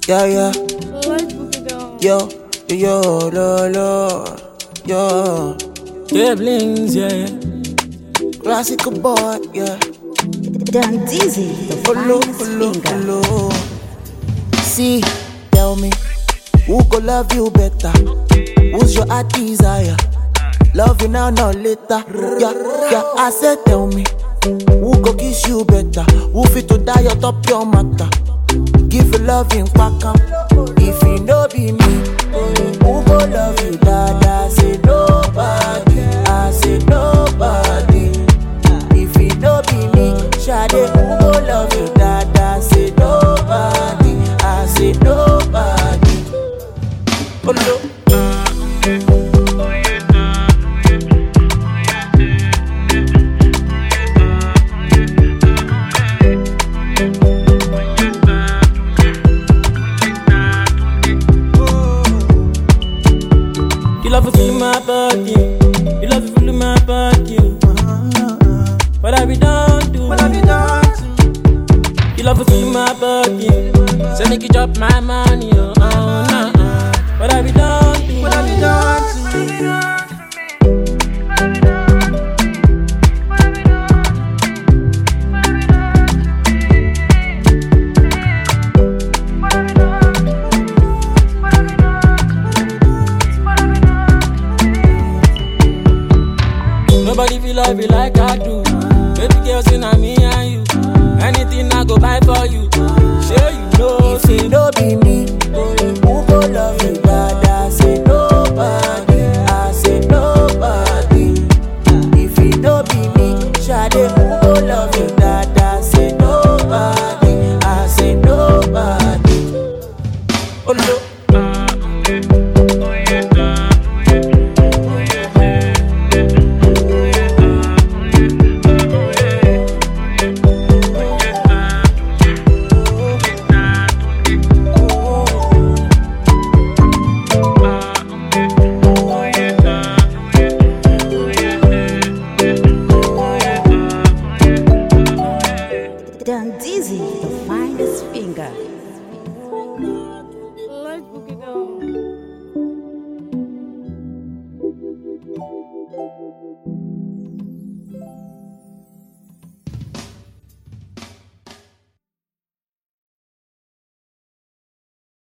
Yeah, yeah. Let's book it down. Yo, yo, lo, lo, yo. Cablings, yeah. Classical boy, yeah. Done dizzy, the Follow, finest follow, finger. follow. See, tell me, who go love you better? Who's your heart desire? Love you now, not later. Yeah, yeah, I said tell me, who go kiss you better? Who fit to die on top your matter? Give you love in quackam. If it no be me, who go love you, dada? Say nobody, I say nobody. If it no be me, Shade, who go love you, dada? Say nobody, I say nobody. Oh no. You love to feel my body. You love to feel my body. What have you done to me? You love to feel my body. So make you drop my money. What have you done to me?